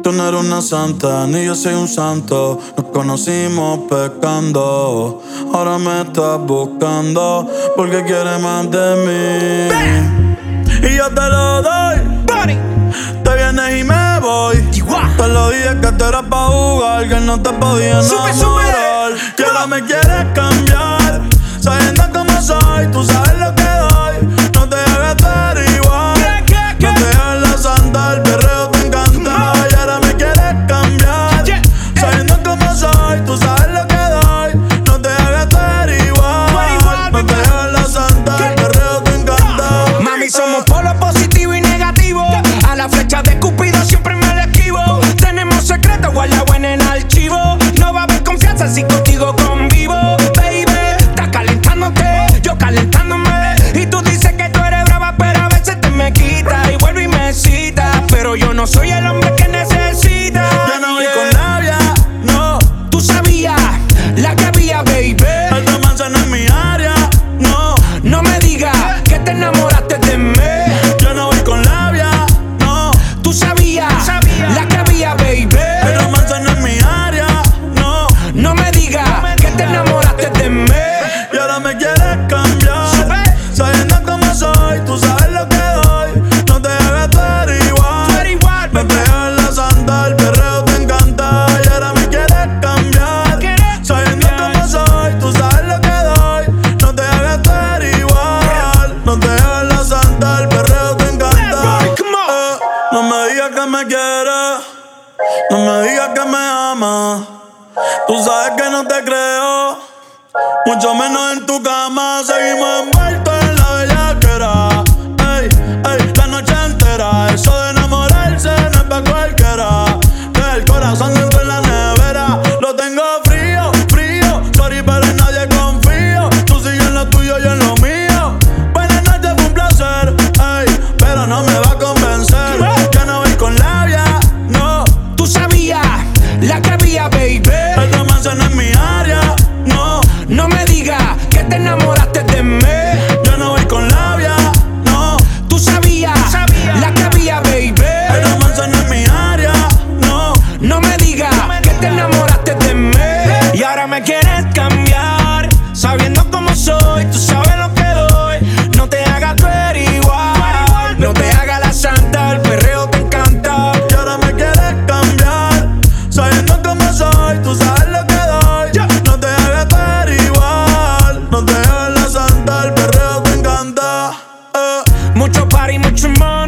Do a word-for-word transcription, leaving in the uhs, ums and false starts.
Tú no eres una santa, ni yo soy un santo. Nos conocimos pecando. Ahora me estás buscando porque quieres más de mí. Bam. Y yo te lo doy. Body. Te vienes y me voy. Chihuahua. Te lo dije que tú eras pa' jugar, que no te podía enamorar. Sube, sube. Que ahora me quieres cambiar, sabiendo cómo soy. Tú sabes lo que doy. No te hagas estar igual. ¿Qué, qué, qué? No te hagas la santa, el perreo te encanta. Y ahora me quieres cambiar, yeah, yeah, sabiendo cómo soy. Tú sabes lo que doy. No te hagas estar igual. igual no te hagas la santa, ¿qué? El perreo te encanta. Mami, somos polo positivo y negativo. A la flecha de Cupido siempre me la esquivo. Tenemos secretos guardados en el archivo. No va a haber confianza si contigo convivo. Baby, estás calentándote, yo calentándome. Y tú dices que tú eres brava, pero a veces te me quitas y vuelve y me cita. Pero yo no soy el hombre que necesita. Yo no voy yeah. con labia, no. Tú sabías la que había, baby. El romance no es mi área, no. No me digas que te enamoraste de mí. Yo no voy con labia, no. Tú sabías la que había, baby. El romance no es mi área, no. No me digas que te enamoraste de mí. Y ahora me quieres cambiar, sabiendo cómo soy. Tú sabes lo que doy. No te hagas estar igual. igual no te hagas la santa, el perreo te encanta. Y ahora me quieres cambiar, sabiendo cómo soy. Tú sabes lo que doy. No te hagas estar igual. No te hagas la santa, el perreo te encanta. Eh, no me digas que me quieres, no me digas que me amas. Tú sabes que no te creo, mucho menos en tu cama. Seguimos envueltos en la bellaquera. Ey, ey, la noche entera. Eso de enamorarse no es pa' cualquiera. Que el corazón dentro de la nevera lo tengo frío, frío. Sorry, pero en nadie confío. Tú sigues en lo tuyo, yo en lo mío. Buenas noches, fue un placer. Ey, pero no me va a convencer. Yo no voy con labia, no. Tú sabías la que había, baby. El romance no es mi área, no. No me digas que te enamoraste de mí. Yo no voy con labia, no. Tú sabías la que había, baby. El romance no es mi área, no. No me digas que te enamoraste de mí. Y ahora me quieres cambiar, sabiendo cómo soy. Tú sabes lo que doy. No te hagas ver igual. No te hagas la santa, el perreo te encanta. Y ahora me quieres cambiar, sabiendo cómo soy. Tú sabes lo que doy. Yeah. No te hagas estar igual. No te hagas la santa, el perreo te encanta. eh. Mucho party, mucho money.